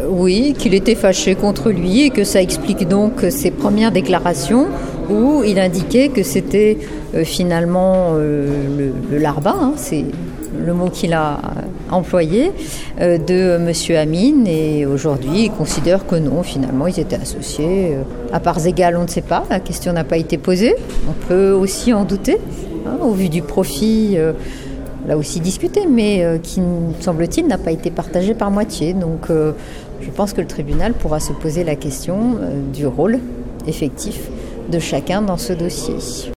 Oui, qu'il était fâché contre lui et que ça explique donc ses premières déclarations où il indiquait que c'était finalement le larbat, hein, c'est le mot qu'il a employé, de M. Amin. Et aujourd'hui, il considère que non, finalement, ils étaient associés. À parts égales, on ne sait pas, la question n'a pas été posée. On peut aussi en douter, hein, au vu du profit. Là aussi discuté, mais qui, semble-t-il, n'a pas été partagé par moitié. Donc je pense que le tribunal pourra se poser la question du rôle effectif de chacun dans ce dossier.